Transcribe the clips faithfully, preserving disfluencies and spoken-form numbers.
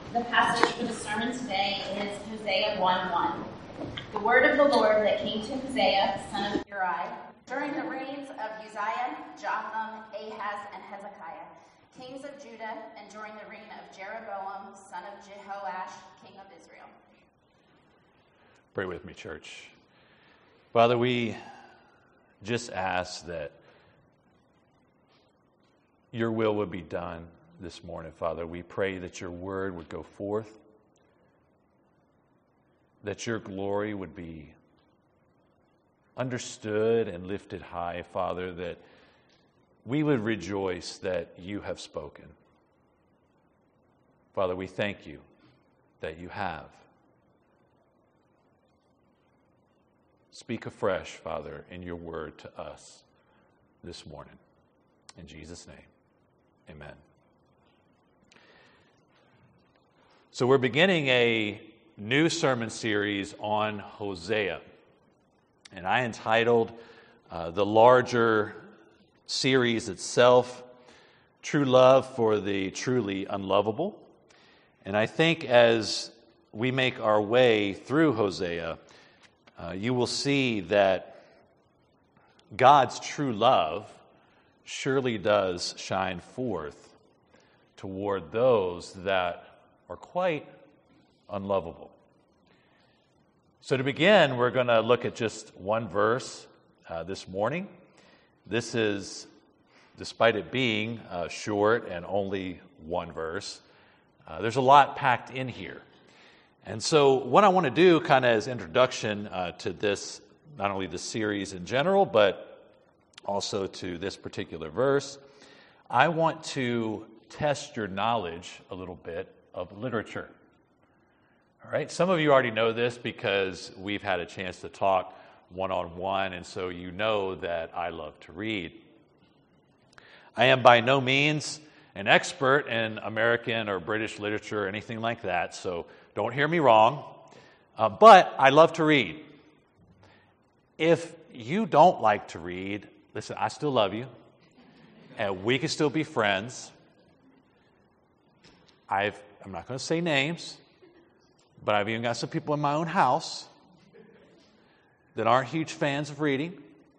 The passage for the sermon today is Hosea one one. The word of the Lord that came to Hosea, son of Uri, during the reigns of Uzziah, Jotham, Ahaz, and Hezekiah, kings of Judah, and during the reign of Jeroboam, son of Jehoash, king of Israel. Pray with me, church. Father, we just ask that your will would be done this morning, Father. We pray that your word would go forth, that your glory would be understood and lifted high, Father, that we would rejoice that you have spoken. Father, we thank you that you have. Speak afresh, Father, in your word to us this morning. In Jesus' name, amen. So we're beginning a new sermon series on Hosea. And I entitled uh, the larger series itself, True Love for the Truly Unlovable. And I think as we make our way through Hosea, uh, you will see that God's true love surely does shine forth toward those that are quite unlovable. So to begin, we're going to look at just one verse uh, this morning. This is, despite it being uh, short and only one verse, uh, there's a lot packed in here. And so what I want to do kind of as introduction uh, to this, not only the series in general, but also to this particular verse, I want to test your knowledge a little bit of literature. All right, some of you already know this because we've had a chance to talk one-on-one, and so you know that I love to read. I am by no means an expert in American or British literature or anything like that, so don't hear me wrong, uh, but I love to read. If you don't like to read, listen, I still love you, and we can still be friends. I've, I'm not going to say names, but I've even got some people in my own house that aren't huge fans of reading.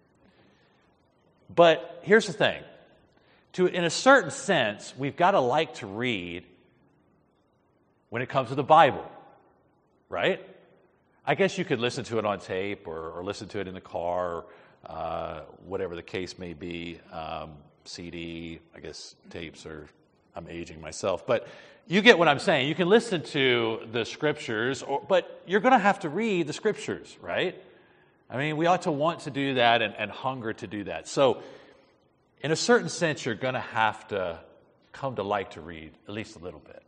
But here's the thing. To, in a certain sense, we've got to like to read when it comes to the Bible, right? I guess you could listen to it on tape or, or listen to it in the car, or, uh, whatever the case may be. Um, C D, I guess tapes are, I'm aging myself. But you get what I'm saying. You can listen to the scriptures, or, but you're going to have to read the scriptures, right? I mean, we ought to want to do that and, and hunger to do that. So in a certain sense, you're going to have to come to like to read at least a little bit.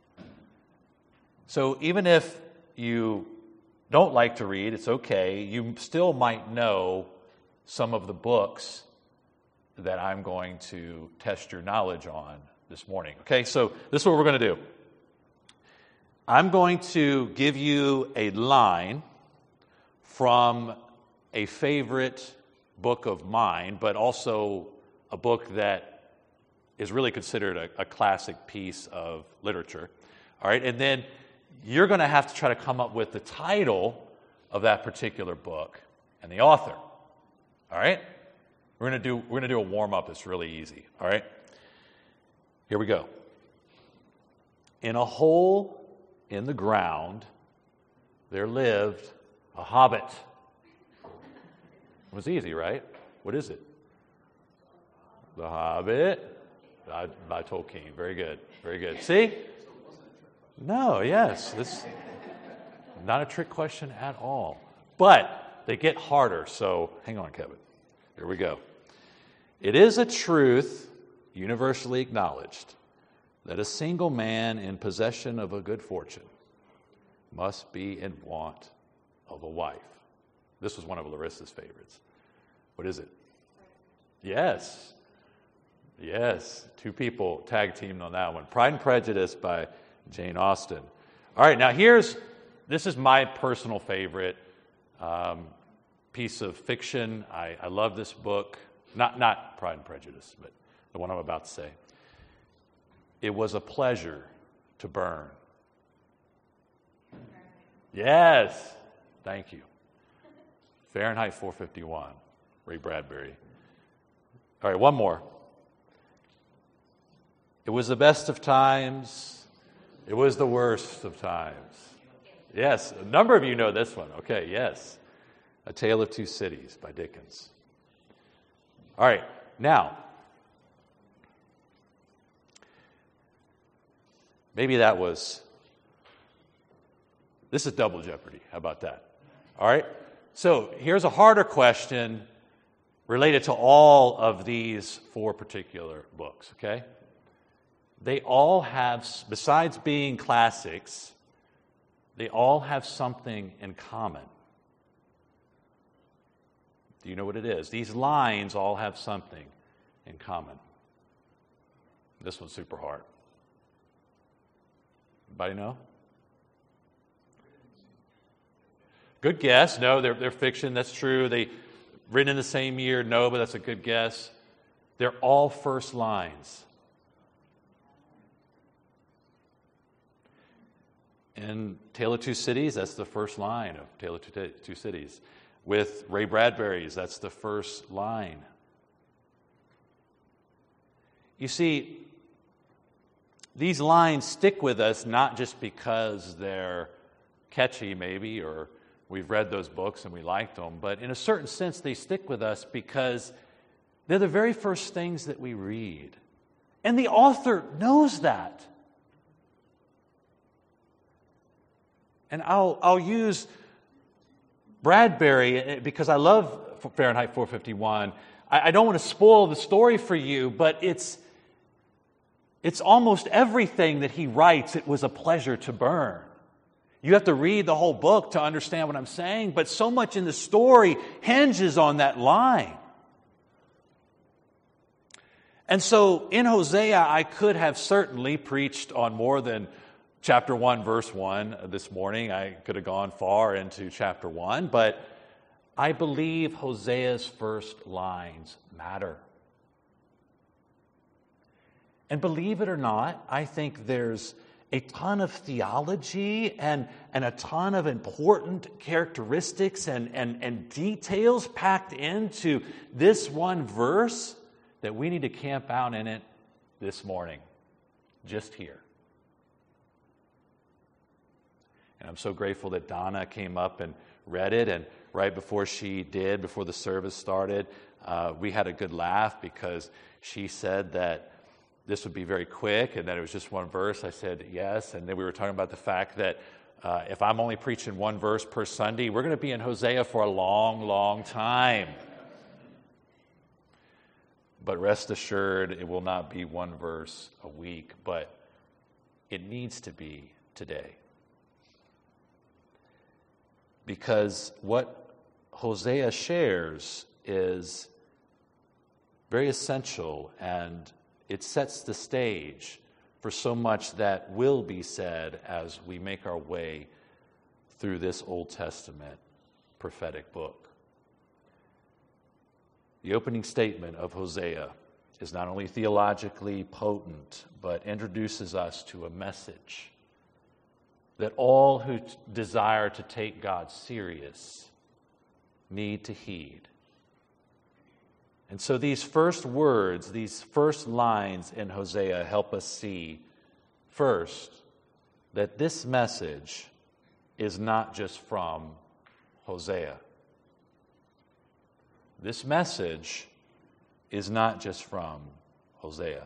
So even if you don't like to read, it's okay. You still might know some of the books that I'm going to test your knowledge on this morning. Okay, so this is what we're going to do. I'm going to give you a line from a favorite book of mine, but also a book that is really considered a, a classic piece of literature. All right, and then you're going to have to try to come up with the title of that particular book and the author. All right? We're going to do we're going to do a warm-up that's really easy. All right? Here we go. In a hole in the ground, there lived a hobbit. It was easy, right? What is it? The Hobbit by, by Tolkien. Very good. Very good. See? No, yes. This not a trick question at all. But they get harder, so hang on, Kevin. Here we go. It is a truth universally acknowledged that a single man in possession of a good fortune must be in want of a wife. This was one of Larissa's favorites. What is it? Yes. Yes. Two people tag teamed on that one. Pride and Prejudice by Jane Austen. All right, now here's, this is my personal favorite um, piece of fiction. I, I love this book. Not, not Pride and Prejudice, but the one I'm about to say. It was a pleasure to burn Yes. Thank you. Fahrenheit four fifty-one. Ray Bradbury. All right, one more. It was the best of times. It was the worst of times. Yes, a number of you know this one. Okay, yes. A Tale of Two Cities by Dickens. All right, now, maybe that was, this is double jeopardy. How about that? All right, so here's a harder question related to all of these four particular books, okay? They all have, besides being classics, they all have something in common. Do you know what it is? These lines all have something in common. This one's super hard. Anybody know? Good guess. No, they're, they're fiction. That's true. They written in the same year. No, but that's a good guess. They're all first lines. In Tale of Two Cities, that's the first line of Tale of Two, Two Cities. With Ray Bradbury's, that's the first line. You see, these lines stick with us not just because they're catchy, maybe, or we've read those books and we liked them, but in a certain sense, they stick with us because they're the very first things that we read. And the author knows that. And I'll, I'll use Bradbury because I love Fahrenheit four fifty-one. I, I don't want to spoil the story for you, but it's, it's almost everything that he writes, it was a pleasure to burn. You have to read the whole book to understand what I'm saying, but so much in the story hinges on that line. And so in Hosea, I could have certainly preached on more than chapter one, verse one this morning. I could have gone far into chapter one, but I believe Hosea's first lines matter. And believe it or not, I think there's a ton of theology and, and a ton of important characteristics and, and, and details packed into this one verse that we need to camp out in it this morning, just here. And I'm so grateful that Donna came up and read it. And right before she did, before the service started, uh, we had a good laugh because she said that this would be very quick and that it was just one verse. I said yes. And then we were talking about the fact that uh, if I'm only preaching one verse per Sunday, we're going to be in Hosea for a long, long time. But rest assured, it will not be one verse a week, but it needs to be today. Because what Hosea shares is very essential, and it sets the stage for so much that will be said as we make our way through this Old Testament prophetic book. The opening statement of Hosea is not only theologically potent, but introduces us to a message that all who t- desire to take God serious need to heed. And so these first words, these first lines in Hosea help us see, first, that this message is not just from Hosea. This message is not just from Hosea.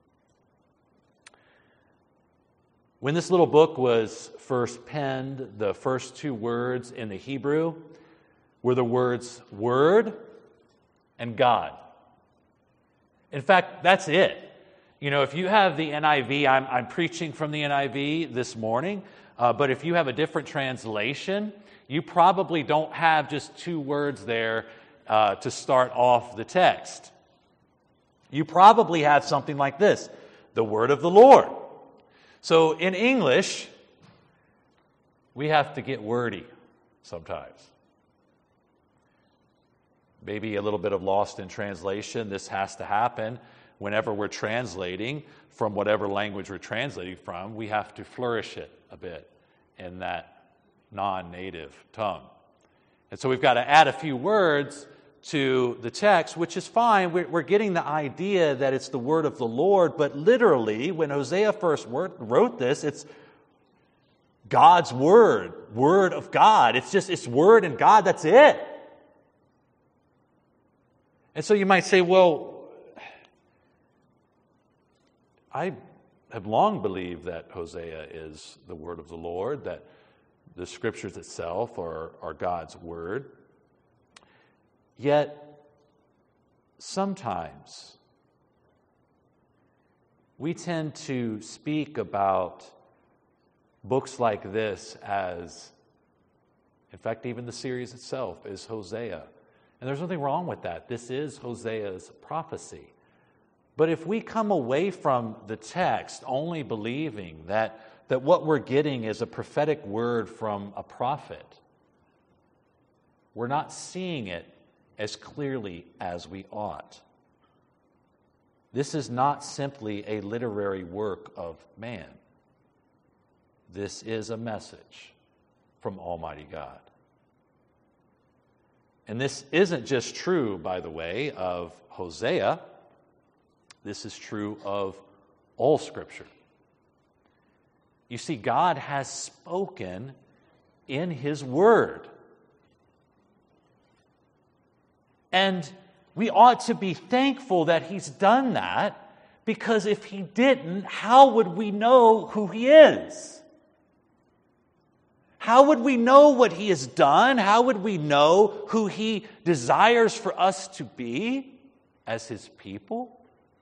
When this little book was first penned, the first two words in the Hebrew were the words word and God. In fact, that's it. You know, if you have the N I V, I'm, I'm preaching from the N I V this morning, uh, but if you have a different translation, you probably don't have just two words there uh, to start off the text. You probably have something like this, the word of the Lord. So in English, we have to get wordy sometimes. Maybe a little bit of lost in translation. This has to happen whenever we're translating from whatever language we're translating from. We have to flourish it a bit in that non-native tongue. And so we've got to add a few words to the text, which is fine. We're, we're getting the idea that it's the word of the Lord, but literally, when Hosea first wrote this, it's God's word, word of God. It's just, it's word and God, that's it. And so you might say, well, I have long believed that Hosea is the word of the Lord, that the scriptures itself are, are God's word. Yet, sometimes we tend to speak about books like this as, in fact, even the series itself is Hosea. And there's nothing wrong with that. This is Hosea's prophecy. But if we come away from the text only believing that, that what we're getting is a prophetic word from a prophet, we're not seeing it as clearly as we ought. This is not simply a literary work of man. This is a message from Almighty God. And this isn't just true, by the way, of Hosea. This is true of all Scripture. You see, God has spoken in His Word. And we ought to be thankful that He's done that, because if He didn't, how would we know who He is? How would we know what He has done? How would we know who He desires for us to be as His people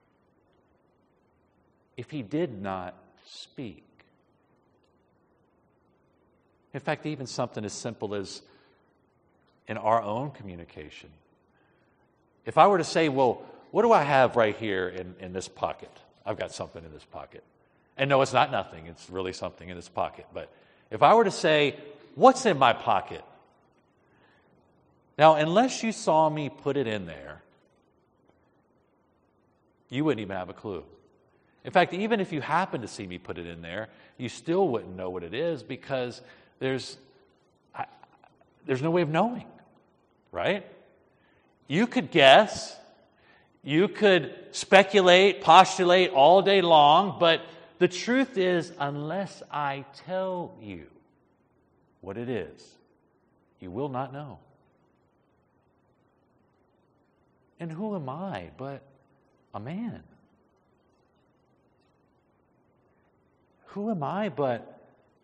if He did not speak? In fact, even something as simple as in our own communication. If I were to say, well, what do I have right here in, in this pocket? I've got something in this pocket. And no, it's not nothing. It's really something in this pocket. But if I were to say, what's in my pocket? Now, unless you saw me put it in there, you wouldn't even have a clue. In fact, even if you happen to see me put it in there, you still wouldn't know what it is, because there's, I, there's no way of knowing, right? You could guess, you could speculate, postulate all day long, but the truth is, unless I tell you what it is, you will not know. And who am I but a man? Who am I but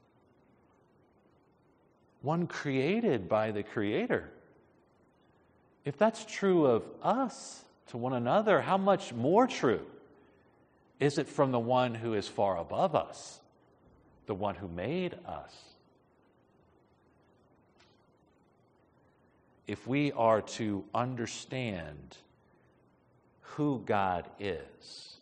one created by the Creator? If that's true of us to one another, how much more true is it from the one who is far above us, the one who made us? If we are to understand who God is,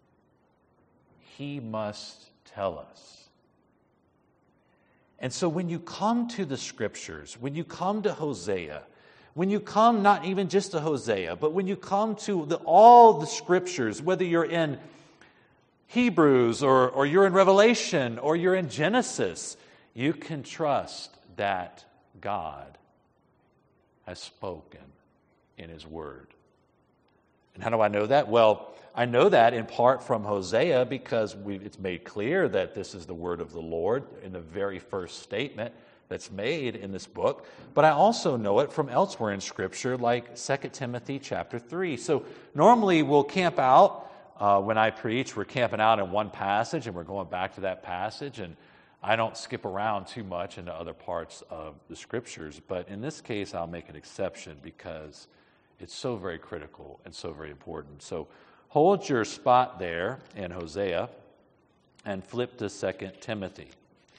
He must tell us. And so when you come to the Scriptures, when you come to Hosea, when you come not even just to Hosea, but when you come to the, all the Scriptures, whether you're in Hebrews or, or you're in Revelation or you're in Genesis, you can trust that God has spoken in His Word. And how do I know that? Well, I know that in part from Hosea, because we, it's made clear that this is the word of the Lord in the very first statement that's made in this book. But I also know it from elsewhere in Scripture, like Second Timothy chapter three. So normally we'll camp out. Uh, when I preach, we're camping out in one passage and we're going back to that passage. And I don't skip around too much into other parts of the Scriptures. But in this case, I'll make an exception because it's so very critical and so very important. So hold your spot there in Hosea and flip to Second Timothy.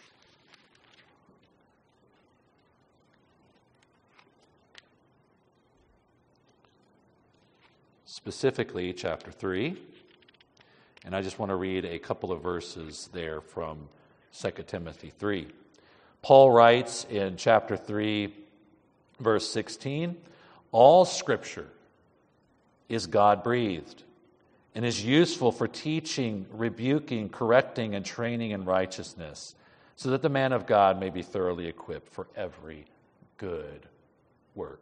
Specifically, chapter three. And I just want to read a couple of verses there from Second Timothy three. Paul writes in chapter three, verse sixteen, all Scripture is God-breathed and is useful for teaching, rebuking, correcting, and training in righteousness, so that the man of God may be thoroughly equipped for every good work.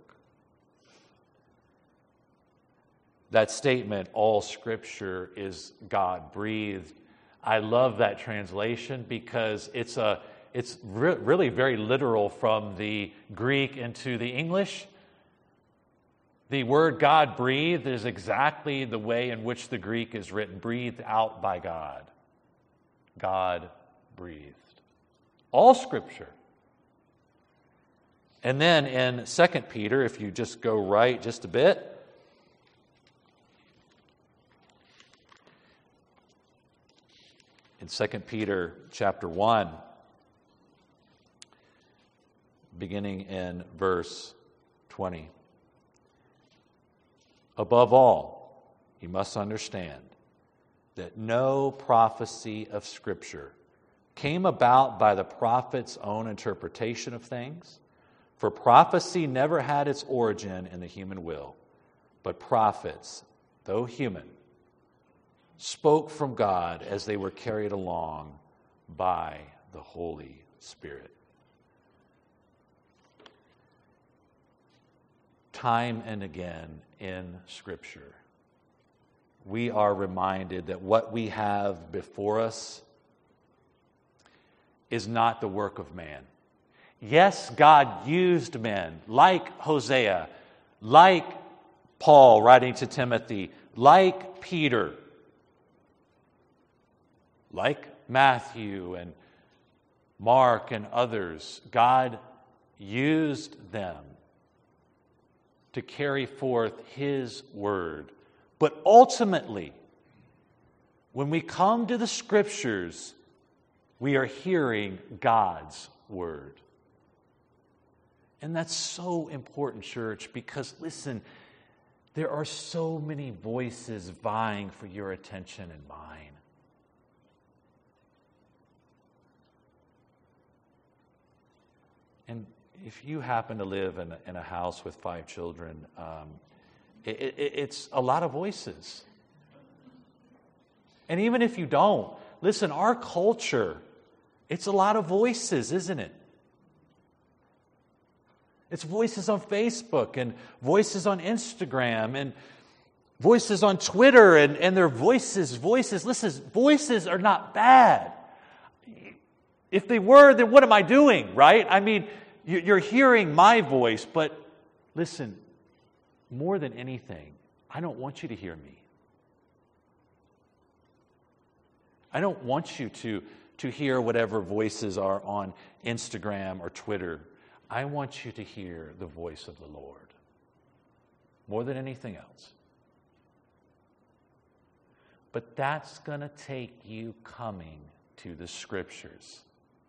That statement, all Scripture is God-breathed, I love that translation because it's a it's re- really very literal from the Greek into the English. The word God-breathed is exactly the way in which the Greek is written, breathed out by God. God-breathed. All Scripture. And then in Second Peter, if you just go right just a bit, in Second Peter chapter one, beginning in verse twenty. Above all, you must understand that no prophecy of Scripture came about by the prophet's own interpretation of things, for prophecy never had its origin in the human will, but prophets, though human, spoke from God as they were carried along by the Holy Spirit. Time and again in Scripture, we are reminded that what we have before us is not the work of man. Yes, God used men like Hosea, like Paul writing to Timothy, like Peter, like Matthew and Mark and others. God used them to carry forth His word. But ultimately, when we come to the Scriptures, we are hearing God's word. And that's so important, church, because listen, there are so many voices vying for your attention and mine. And if you happen to live in a, in a house with five children, um, it, it, it's a lot of voices. And even if you don't, listen, our culture, it's a lot of voices, isn't it? It's voices on Facebook and voices on Instagram and voices on Twitter and, and their voices, voices. Listen, voices are not bad. If they were, then what am I doing, right? I mean, you're hearing my voice, but listen, more than anything, I don't want you to hear me. I don't want you to, to hear whatever voices are on Instagram or Twitter. I want you to hear the voice of the Lord more than anything else. But that's going to take you coming to the Scriptures.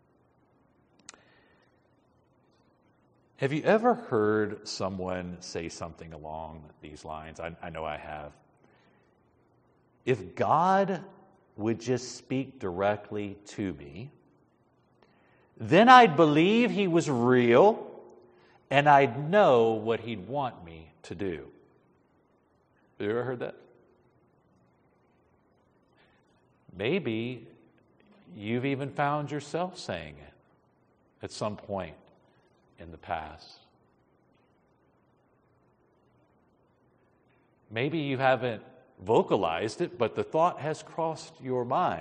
Have you ever heard someone say something along these lines? I, I know I have. If God would just speak directly to me, then I'd believe He was real, and I'd know what He'd want me to do. Have you ever heard that? Maybe you've even found yourself saying it at some point in the past. Maybe you haven't vocalized it, but the thought has crossed your mind.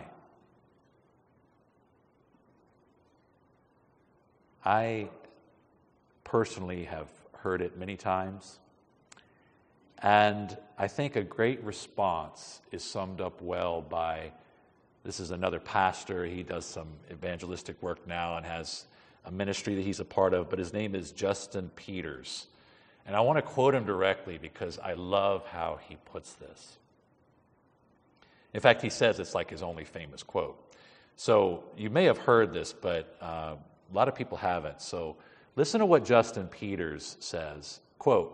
I personally have heard it many times, and I think a great response is summed up well by, this is another pastor, he does some evangelistic work now and has a ministry that he's a part of, but his name is Justin Peters. And I want to quote him directly because I love how he puts this. In fact, he says it's like his only famous quote. So you may have heard this, but uh, a lot of people haven't. So listen to what Justin Peters says. Quote,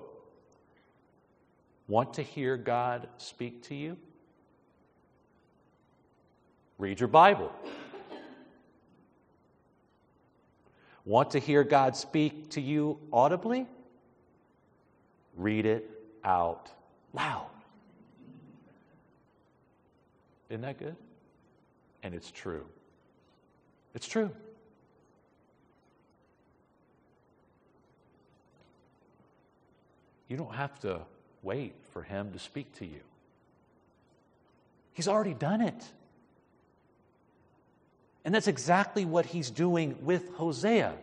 "Want to hear God speak to you? Read your Bible. Want to hear God speak to you audibly? Read it out loud." Isn't that good? And it's true. It's true. you don't have to wait for him to speak to you. He's already done it. And that's exactly what he's doing with Hosea.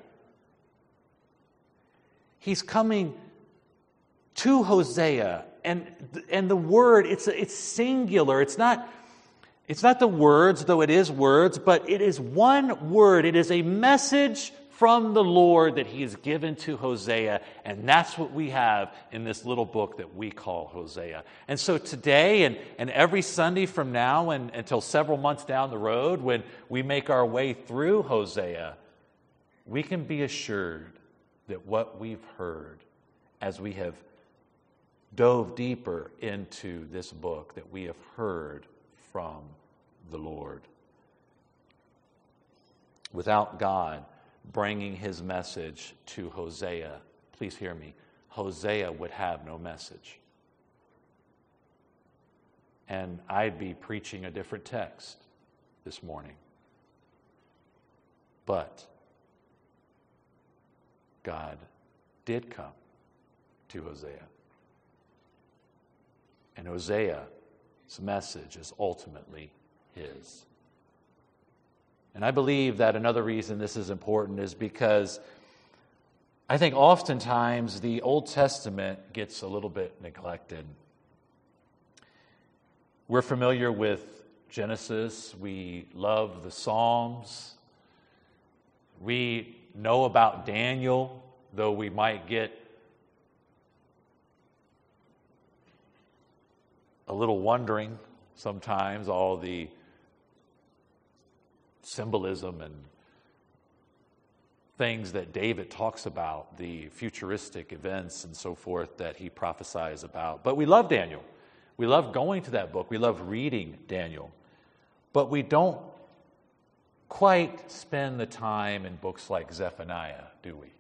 He's coming to Hosea, and, and the word, it's, it's singular. It's not, it's not the words, though it is words, but it is one word. It is a message from the Lord that he has given to Hosea, and that's what we have in this little book that we call Hosea. And so today and, and every Sunday from now and until several months down the road, when we make our way through Hosea, we can be assured that what we've heard as we have dove deeper into this book, that we have heard from the Lord. Without God bringing his message to Hosea, please hear me, Hosea would have no message. And I'd be preaching a different text this morning. But God did come to Hosea. And Hosea's message is ultimately his. And I believe that another reason this is important is because I think oftentimes the Old Testament gets a little bit neglected. We're familiar with Genesis. We love the Psalms. We know about Daniel, though we might get a little wondering sometimes, all the symbolism and things that David talks about, the futuristic events and so forth that he prophesies about. But we love Daniel. We love going to that book. We love reading Daniel. But we don't quite spend the time in books like Zephaniah, do we?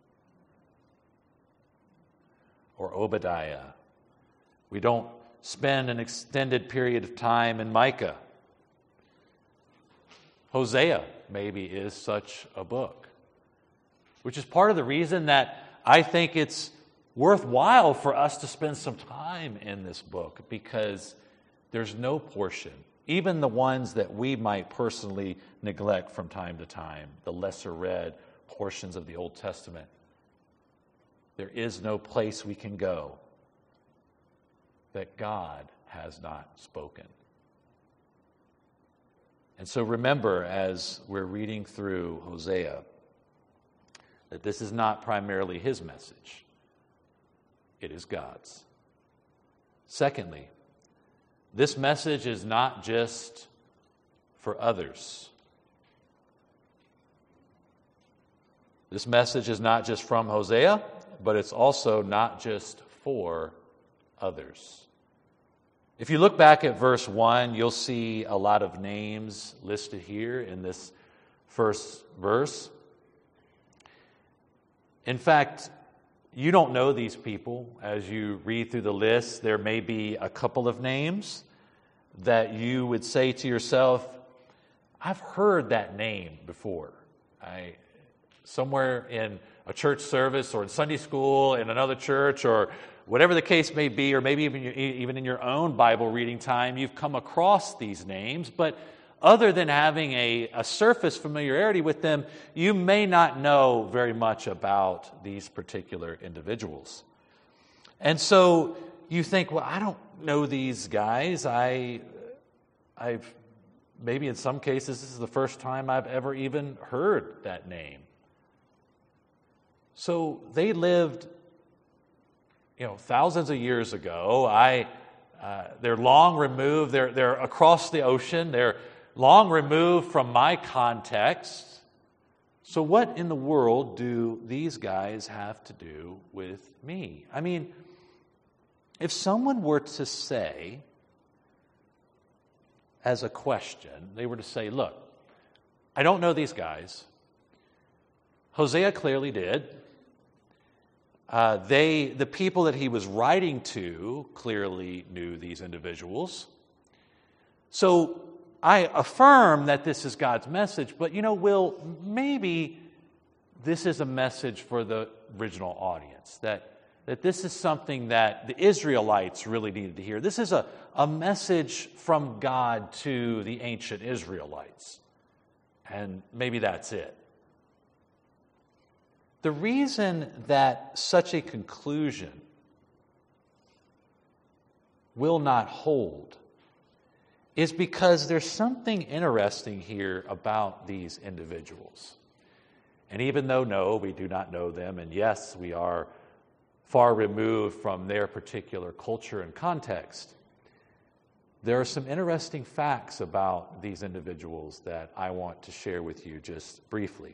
Or Obadiah. We don't spend an extended period of time in Micah. Hosea maybe is such a book, which is part of the reason that I think it's worthwhile for us to spend some time in this book, because there's no portion, even the ones that we might personally neglect from time to time, the lesser read portions of the Old Testament. There is no place we can go that God has not spoken. And so remember, as we're reading through Hosea, that this is not primarily his message. It is God's. Secondly, this message is not just for others. This message is not just from Hosea, but it's also not just for others. If you look back at verse one, you'll see a lot of names listed here in this first verse. In fact, you don't know these people. As you read through the list, there may be a couple of names that you would say to yourself, I've heard that name before. I somewhere in a church service or in Sunday school, in another church, or whatever the case may be, or maybe even, even in your own Bible reading time, you've come across these names. But other than having a, a surface familiarity with them, you may not know very much about these particular individuals. And so you think, well, I don't know these guys. I, I've maybe in some cases this is the first time I've ever even heard that name. So they lived, you know, thousands of years ago. I, uh, they're long removed. They're they're across the ocean. They're long removed from my context. So what in the world do these guys have to do with me? I mean, if someone were to say, as a question, they were to say, look, I don't know these guys. Hosea clearly did. Uh, they, the people that he was writing to clearly knew these individuals. So I affirm that this is God's message, but you know, Will, maybe this is a message for the original audience, that that this is something that the Israelites really needed to hear. This is a, a message from God to the ancient Israelites. And maybe that's it. The reason that such a conclusion will not hold is because there's something interesting here about these individuals. And even though, no, we do not know them, and yes, we are far removed from their particular culture and context, there are some interesting facts about these individuals that I want to share with you just briefly.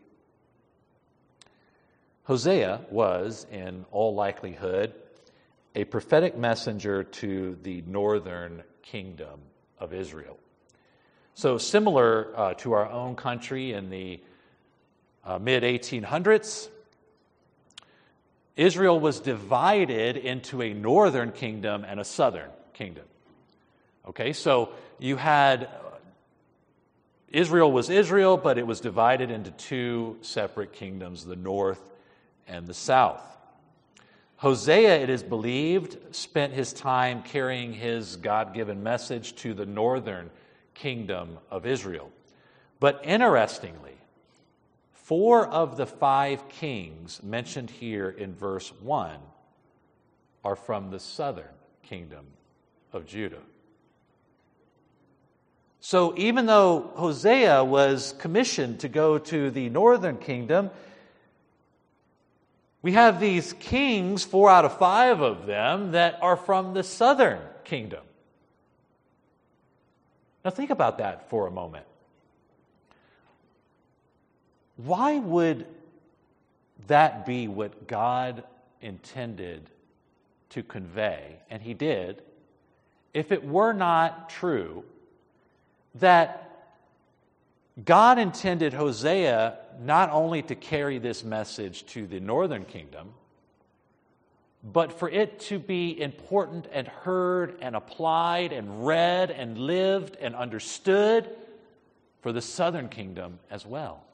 Hosea was, in all likelihood, a prophetic messenger to the northern kingdom of Israel. So similar uh, to our own country in the uh, mid eighteen hundreds, Israel was divided into a northern kingdom and a southern kingdom. Okay, so you had, Israel was Israel, but it was divided into two separate kingdoms, the north and the south. Hosea, it is believed, spent his time carrying his God-given message to the northern kingdom of Israel. But interestingly, four of the five kings mentioned here in verse one are from the southern kingdom of Judah. So even though Hosea was commissioned to go to the northern kingdom, we have these kings, four out of five of them, that are from the southern kingdom. Now think about that for a moment. Why would that be what God intended to convey, and He did, if it were not true that God intended Hosea not only to carry this message to the northern kingdom, but for it to be important and heard and applied and read and lived and understood for the southern kingdom as well.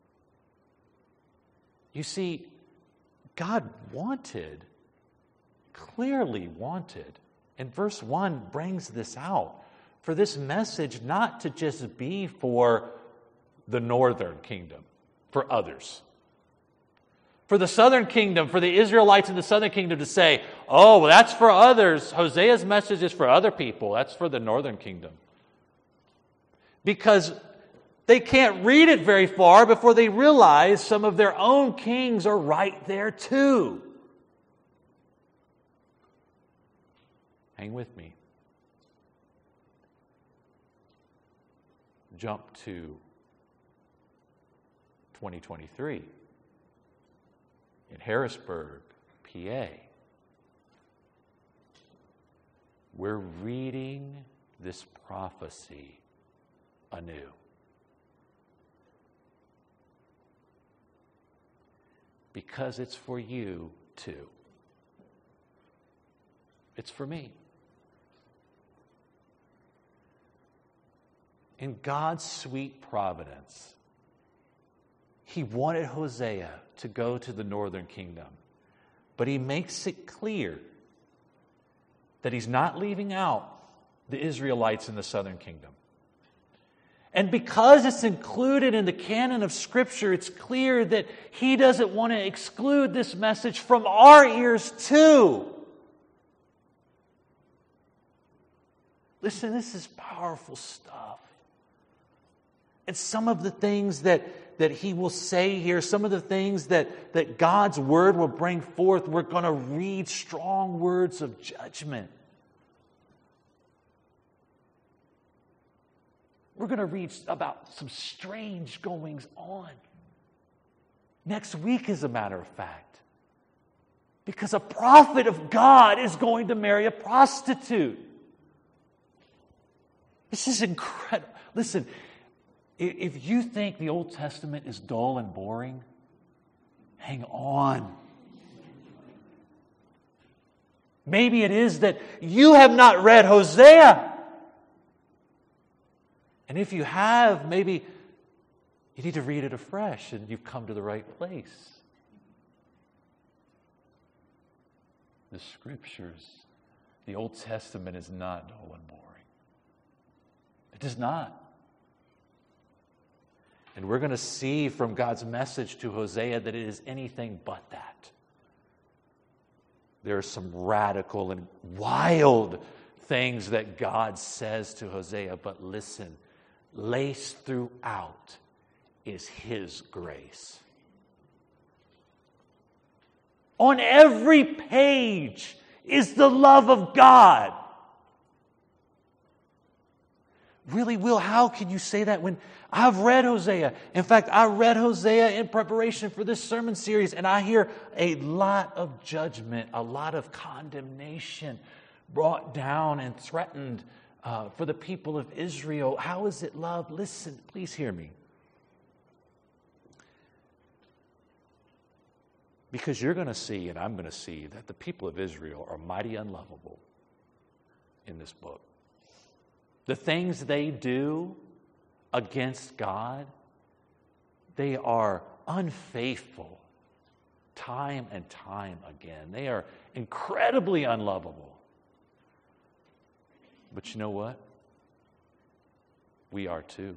You see, God wanted, clearly wanted, and verse one brings this out, for this message not to just be for the northern kingdom, for others. For the southern kingdom, for the Israelites in the southern kingdom to say, oh, well, that's for others. Hosea's message is for other people. That's for the northern kingdom. Because they can't read it very far before they realize some of their own kings are right there too. Hang with me. Jump to twenty twenty-three in Harrisburg, P A. We're reading this prophecy anew. Because it's for you too. It's for me. In God's sweet providence, He wanted Hosea to go to the northern kingdom. But He makes it clear that He's not leaving out the Israelites in the southern kingdom. And because it's included in the canon of Scripture, it's clear that He doesn't want to exclude this message from our ears too. Listen, this is powerful stuff. And some of the things that, that He will say here, some of the things that, that God's Word will bring forth, we're going to read strong words of judgment. We're going to read about some strange goings on. Next week, as a matter of fact. Because a prophet of God is going to marry a prostitute. This is incredible. Listen, if you think the Old Testament is dull and boring, hang on. Maybe it is that you have not read Hosea. And if you have, maybe you need to read it afresh and you've come to the right place. the Scriptures, the Old Testament is not dull and boring. It does not. And we're going to see from God's message to Hosea that it is anything but that. There are some radical and wild things that God says to Hosea, but listen, laced throughout is His grace. On every page is the love of God. Really, Will, how can you say that when I've read Hosea? In fact, I read Hosea in preparation for this sermon series, and I hear a lot of judgment, a lot of condemnation brought down and threatened uh, for the people of Israel. How is it love? Listen, please hear me. Because you're going to see, and I'm going to see, that the people of Israel are mighty unlovable in this book. The things they do against God, they are unfaithful time and time again. They are incredibly unlovable. But you know what? We are too.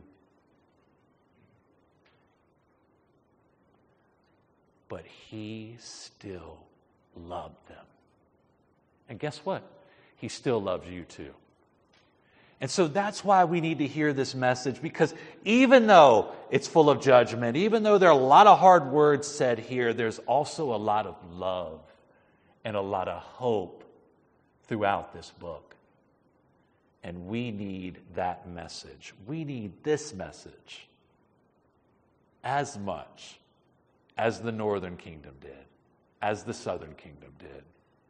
But He still loved them. And guess what? He still loves you too. And so that's why we need to hear this message, because even though it's full of judgment, even though there are a lot of hard words said here, there's also a lot of love and a lot of hope throughout this book. And we need that message. We need this message as much as the northern kingdom did, as the southern kingdom did.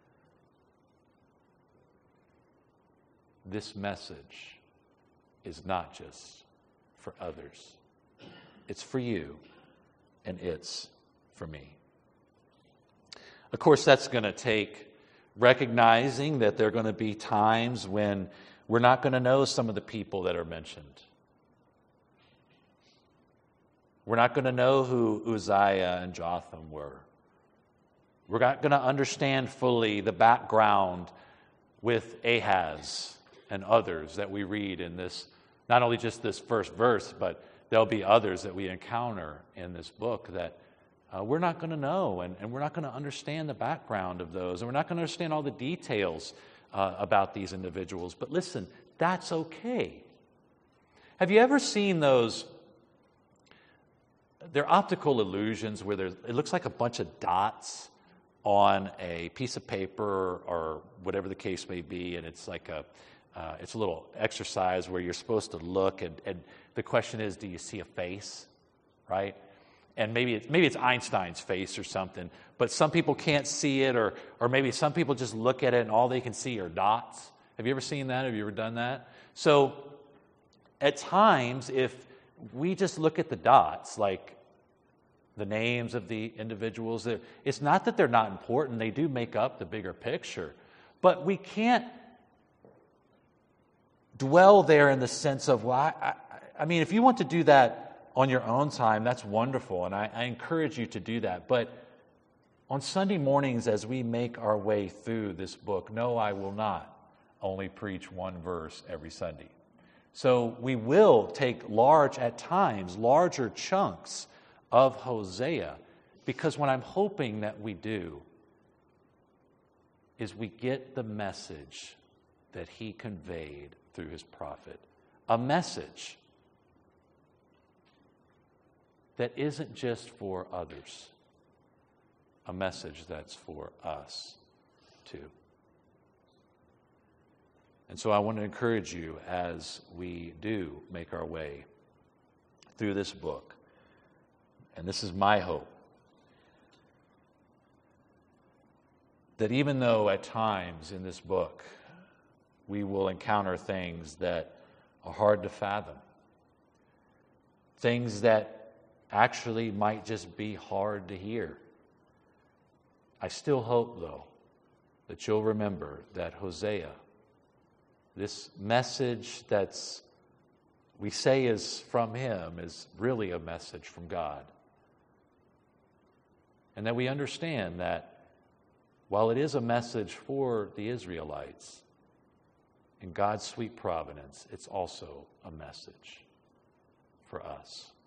This message is not just for others. It's for you, and it's for me. Of course, that's going to take recognizing that there are going to be times when we're not going to know some of the people that are mentioned. We're not going to know who Uzziah and Jotham were. We're not going to understand fully the background with Ahaz and others that we read in this, not only just this first verse, but there'll be others that we encounter in this book that uh, we're not going to know, and, and we're not going to understand the background of those, and we're not going to understand all the details uh, about these individuals. But listen, that's okay. Have you ever seen those? They're optical illusions where there's, it looks like a bunch of dots on a piece of paper or whatever the case may be, and it's like a uh, it's a little exercise where you're supposed to look, and, and the question is, do you see a face, right? And maybe it's, maybe it's Einstein's face or something, but some people can't see it, or or maybe some people just look at it and all they can see are dots. Have you ever seen that? Have you ever done that? So at times, if we just look at the dots, like the names of the individuals, it's not that they're not important. They do make up the bigger picture. But we can't dwell there in the sense of, well, I, I, I mean, if you want to do that on your own time, that's wonderful, and I, I encourage you to do that. But on Sunday mornings, as we make our way through this book, no, I will not only preach one verse every Sunday. So we will take large, at times, larger chunks of Hosea, because what I'm hoping that we do is we get the message that he conveyed through his prophet. A message that isn't just for others. A message that's for us too. And so I want to encourage you as we do make our way through this book. And this is my hope, that even though at times in this book we will encounter things that are hard to fathom, things that actually might just be hard to hear, I still hope, though, that you'll remember that Hosea, this message that's we say is from him, is really a message from God. And that we understand that while it is a message for the Israelites, in God's sweet providence, it's also a message for us.